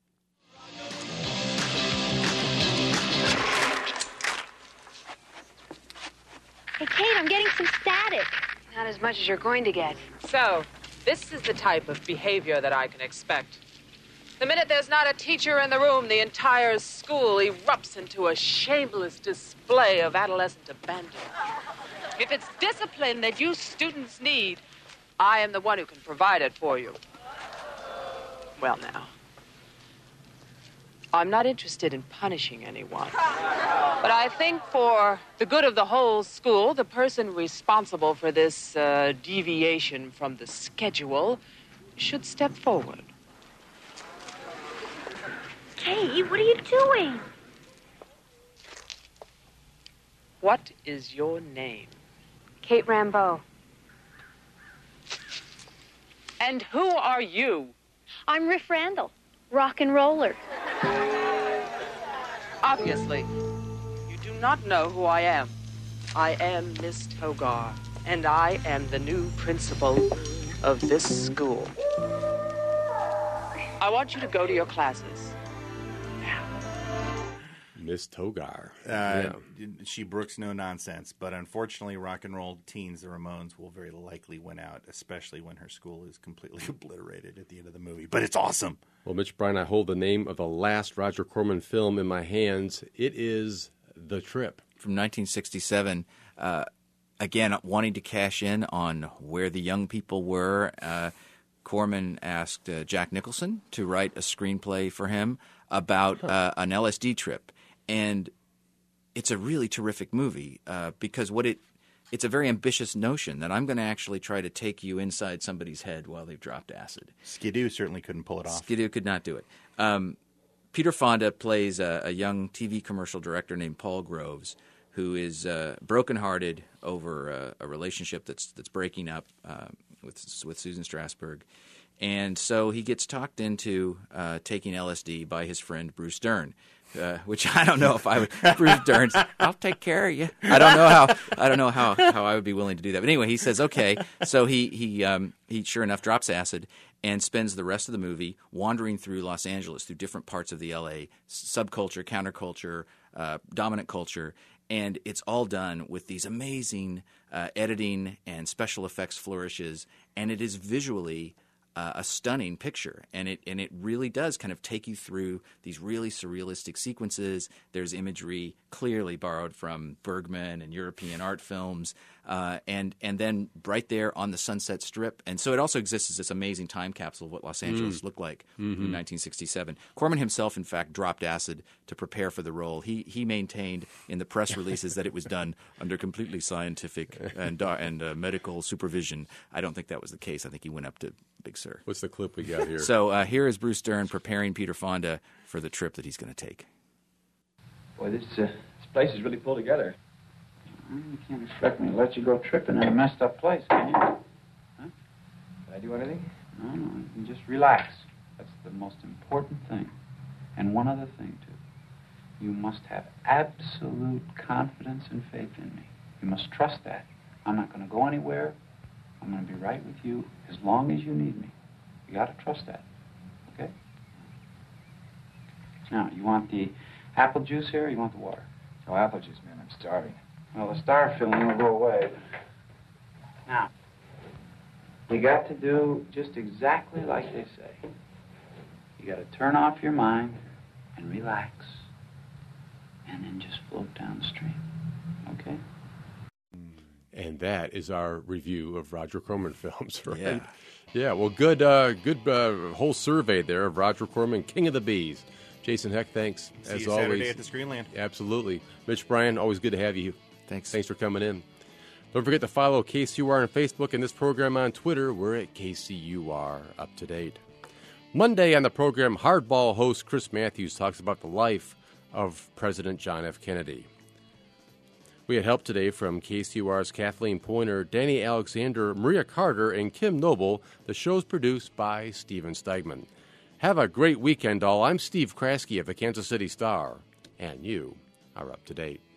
Hey, Kate, I'm getting some static. Not as much as you're going to get. So, this is the type of behavior that I can expect. The minute there's not a teacher in the room, the entire school erupts into a shameless display of adolescent abandon. If it's discipline that you students need, I am the one who can provide it for you. Well, now, I'm not interested in punishing anyone. But I think for the good of the whole school, the person responsible for this uh, deviation from the schedule should step forward. Kate, what are you doing? What is your name? Kate Rambeau. And who are you? I'm Riff Randall, rock and roller. Obviously, you do not know who I am. I am Miss Togar, and I am the new principal of this school. I want you to go to your classes. Miss Togar. Uh, yeah. She brooks no nonsense, but unfortunately, rock and roll teens, the Ramones, will very likely win out, especially when her school is completely obliterated at the end of the movie. But it's awesome. Well, Mitch Bryan, I hold the name of the last Roger Corman film in my hands. It is The Trip. From nineteen sixty-seven, uh, again, wanting to cash in on where the young people were, uh, Corman asked uh, Jack Nicholson to write a screenplay for him about uh, an L S D trip. And it's a really terrific movie uh, because what it it's a very ambitious notion that I'm going to actually try to take you inside somebody's head while they've dropped acid. Skidoo certainly couldn't pull it off. Skidoo could not do it. Um, Peter Fonda plays a, a young T V commercial director named Paul Groves, who is uh, brokenhearted over uh, a relationship that's that's breaking up uh, with with Susan Strasberg. And so he gets talked into uh, taking L S D by his friend Bruce Dern, uh, which I don't know if I would. Bruce Dern's, I'll take care of you. I don't know how. I don't know how, how I would be willing to do that. But anyway, he says okay. So he he um, he sure enough drops acid and spends the rest of the movie wandering through Los Angeles, through different parts of the L A subculture, counterculture, uh, dominant culture. And it's all done with these amazing uh, editing and special effects flourishes, and it is visually Uh, a stunning picture, and it and it really does kind of take you through these really surrealistic sequences. There's imagery clearly borrowed from Bergman and European art films, uh, and and then right there on the Sunset Strip. And so it also exists as this amazing time capsule of what Los Angeles Mm. looked like Mm-hmm. in nineteen sixty-seven. Corman himself, in fact, dropped acid to prepare for the role. He he maintained in the press releases that it was done under completely scientific and uh, and uh, medical supervision. I don't think that was the case. I think he went up to Big Sur. What's the clip we got here? So uh, here is Bruce Dern preparing Peter Fonda for the trip that he's going to take. Boy, this uh, this place is really pulled together. You can't expect me to let you go tripping in a messed up place, can you? Huh? Did I do anything? No, no, you can just relax. That's the most important thing. And one other thing, too. You must have absolute confidence and faith in me. You must trust that. I'm not going to go anywhere. I'm going to be right with you as long as you need me. You got to trust that. Okay? Now, you want the apple juice here or you want the water? Oh, apple juice, man. I'm starving. Well, the star feeling will go away. Now, you got to do just exactly like they say. You got to turn off your mind and relax. And then just float down the stream. Okay? And that is our review of Roger Corman films, right? Yeah. Yeah, well, good uh, good uh, whole survey there of Roger Corman, King of the Bees. Jason Heck, thanks, See as you always. Saturday at the Screenland. Absolutely. Mitch Bryan, always good to have you. Thanks. Thanks for coming in. Don't forget to follow K C U R on Facebook and this program on Twitter. We're at K C U R Up to Date. Monday on the program, Hardball host Chris Matthews talks about the life of President John F. Kennedy. We had help today from K C U R's Kathleen Pointer, Danny Alexander, Maria Carter, and Kim Noble. The show's produced by Steven Steigman. Have a great weekend, all. I'm Steve Kraske of the Kansas City Star, and you are up to date.